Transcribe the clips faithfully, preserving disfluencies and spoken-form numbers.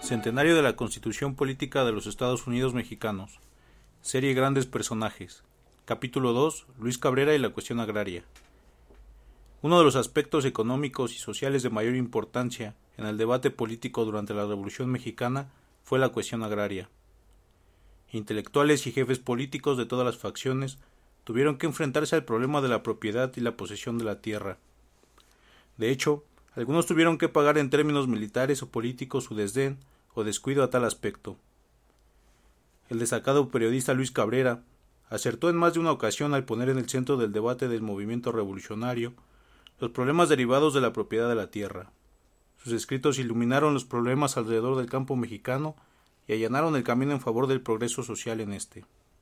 Centenario de la Constitución Política de los Estados Unidos Mexicanos. Serie Grandes Personajes. Capítulo dos. Luis Cabrera y la cuestión agraria. Uno de los aspectos económicos y sociales de mayor importancia en el debate político durante la Revolución Mexicana fue la cuestión agraria. Intelectuales y jefes políticos de todas las facciones tuvieron que enfrentarse al problema de la propiedad y la posesión de la tierra. De hecho, algunos tuvieron que pagar en términos militares o políticos su desdén o descuido a tal aspecto. El destacado periodista Luis Cabrera acertó en más de una ocasión al poner en el centro del debate del movimiento revolucionario los problemas derivados de la propiedad de la tierra. Sus escritos iluminaron los problemas alrededor del campo mexicano y allanaron el camino en favor del progreso social en este.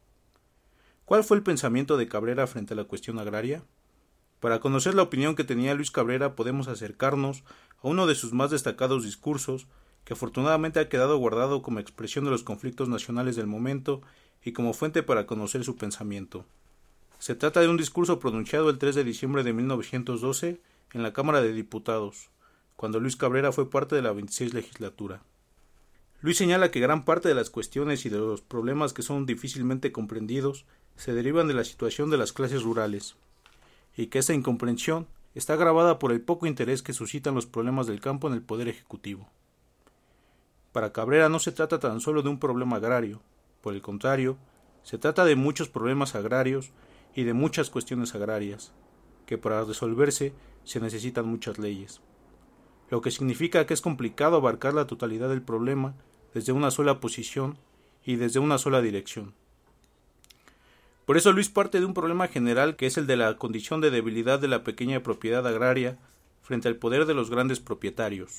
¿Cuál fue el pensamiento de Cabrera frente a la cuestión agraria? Para conocer la opinión que tenía Luis Cabrera podemos acercarnos a uno de sus más destacados discursos, que afortunadamente ha quedado guardado como expresión de los conflictos nacionales del momento y como fuente para conocer su pensamiento. Se trata de un discurso pronunciado el tres de diciembre de mil novecientos doce en la Cámara de Diputados, cuando Luis Cabrera fue parte de la veintiséis legislatura. Luis señala que gran parte de las cuestiones y de los problemas que son difícilmente comprendidos se derivan de la situación de las clases rurales, y que esta incomprensión está agravada por el poco interés que suscitan los problemas del campo en el Poder Ejecutivo. Para Cabrera no se trata tan solo de un problema agrario, por el contrario, se trata de muchos problemas agrarios y de muchas cuestiones agrarias, que para resolverse se necesitan muchas leyes, lo que significa que es complicado abarcar la totalidad del problema desde una sola posición y desde una sola dirección. Por eso Luis parte de un problema general que es el de la condición de debilidad de la pequeña propiedad agraria frente al poder de los grandes propietarios.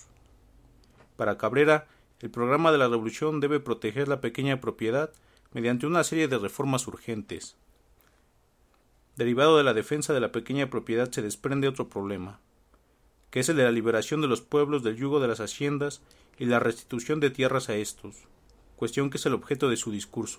Para Cabrera, el programa de la revolución debe proteger la pequeña propiedad mediante una serie de reformas urgentes. Derivado de la defensa de la pequeña propiedad se desprende otro problema, que es el de la liberación de los pueblos del yugo de las haciendas y la restitución de tierras a estos, cuestión que es el objeto de su discurso.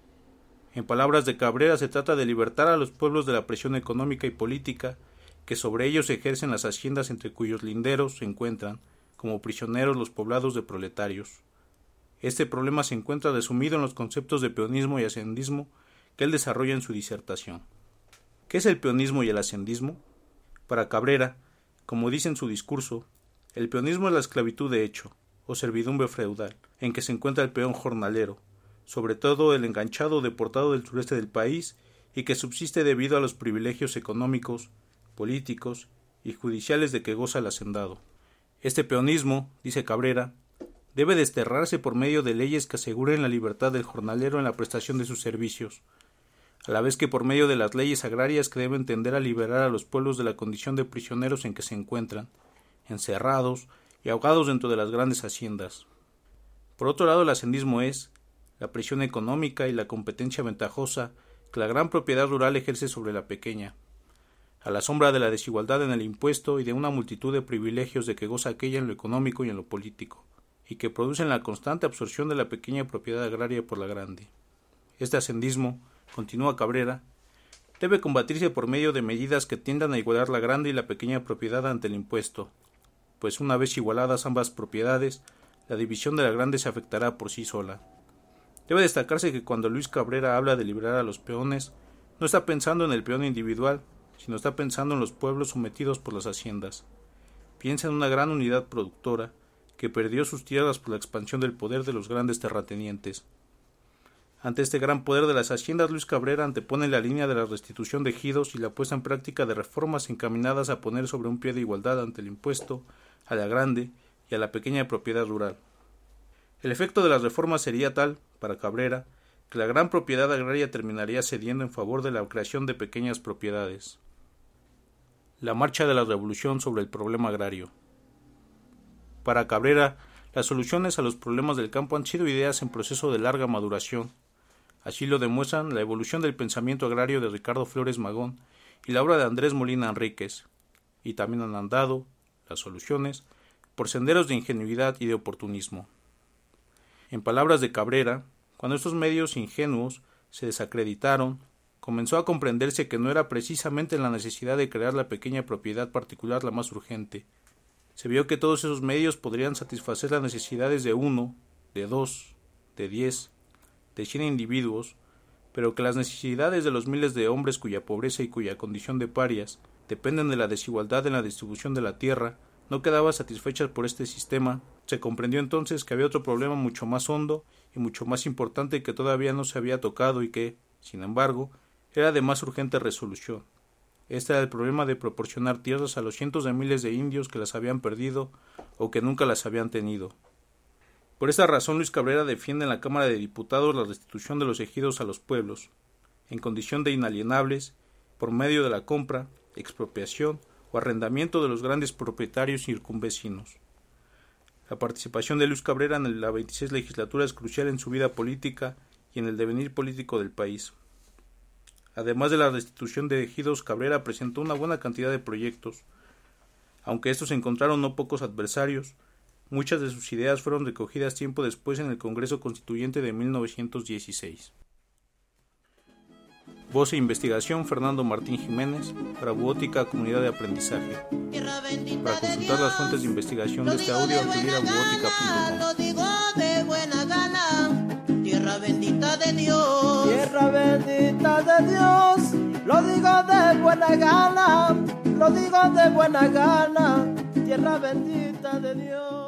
En palabras de Cabrera, se trata de libertar a los pueblos de la presión económica y política que sobre ellos ejercen las haciendas entre cuyos linderos se encuentran, como prisioneros, los poblados de proletarios. Este problema se encuentra resumido en los conceptos de peonismo y hacendismo que él desarrolla en su disertación. ¿Qué es el peonismo y el hacendismo? Para Cabrera, como dice en su discurso, el peonismo es la esclavitud de hecho, o servidumbre feudal, en que se encuentra el peón jornalero, sobre todo el enganchado deportado del sureste del país y que subsiste debido a los privilegios económicos, políticos y judiciales de que goza el hacendado. Este peonismo, dice Cabrera, debe desterrarse por medio de leyes que aseguren la libertad del jornalero en la prestación de sus servicios, a la vez que por medio de las leyes agrarias que deben tender a liberar a los pueblos de la condición de prisioneros en que se encuentran, encerrados y ahogados dentro de las grandes haciendas. Por otro lado, el hacendismo es la presión económica y la competencia ventajosa que la gran propiedad rural ejerce sobre la pequeña, a la sombra de la desigualdad en el impuesto y de una multitud de privilegios de que goza aquella en lo económico y en lo político, y que producen la constante absorción de la pequeña propiedad agraria por la grande. Este hacendismo, continúa Cabrera, debe combatirse por medio de medidas que tiendan a igualar la grande y la pequeña propiedad ante el impuesto, pues una vez igualadas ambas propiedades, la división de la grande se afectará por sí sola. Debe destacarse que cuando Luis Cabrera habla de liberar a los peones, no está pensando en el peón individual, sino está pensando en los pueblos sometidos por las haciendas. Piensa en una gran unidad productora que perdió sus tierras por la expansión del poder de los grandes terratenientes. Ante este gran poder de las haciendas, Luis Cabrera antepone la línea de la restitución de ejidos y la puesta en práctica de reformas encaminadas a poner sobre un pie de igualdad ante el impuesto a la grande y a la pequeña propiedad rural. El efecto de las reformas sería tal, para Cabrera, que la gran propiedad agraria terminaría cediendo en favor de la creación de pequeñas propiedades. La marcha de la revolución sobre el problema agrario. Para Cabrera, las soluciones a los problemas del campo han sido ideas en proceso de larga maduración. Así lo demuestran la evolución del pensamiento agrario de Ricardo Flores Magón y la obra de Andrés Molina Enríquez, y también han andado, las soluciones, por senderos de ingenuidad y de oportunismo. En palabras de Cabrera, cuando estos medios ingenuos se desacreditaron, comenzó a comprenderse que no era precisamente la necesidad de crear la pequeña propiedad particular la más urgente. Se vio que todos esos medios podrían satisfacer las necesidades de uno de dos, de diez, de cien individuos, pero que las necesidades de los miles de hombres cuya pobreza y cuya condición de parias dependen de la desigualdad en la distribución de la tierra no quedaban satisfechas por este sistema, se comprendió entonces que había otro problema mucho más hondo y mucho más importante que todavía no se había tocado y que, sin embargo, era de más urgente resolución. Este era el problema de proporcionar tierras a los cientos de miles de indios que las habían perdido o que nunca las habían tenido. Por esta razón Luis Cabrera defiende en la Cámara de Diputados la restitución de los ejidos a los pueblos, en condición de inalienables, por medio de la compra, expropiación o arrendamiento de los grandes propietarios circunvecinos. La participación de Luis Cabrera en la veintiséis legislatura es crucial en su vida política y en el devenir político del país. Además de la restitución de ejidos, Cabrera presentó una buena cantidad de proyectos. Aunque estos encontraron no pocos adversarios, muchas de sus ideas fueron recogidas tiempo después en el Congreso Constituyente de mil novecientos dieciséis. Voz e investigación Fernando Martín Jiménez, para Buótica Comunidad de Aprendizaje. Para consultar las fuentes de investigación de este audio, acudir a buótica punto com. Lo digo de buena gana, tierra bendita de Dios. Tierra bendita de Dios, lo digo de buena gana, lo digo de buena gana, tierra bendita de Dios.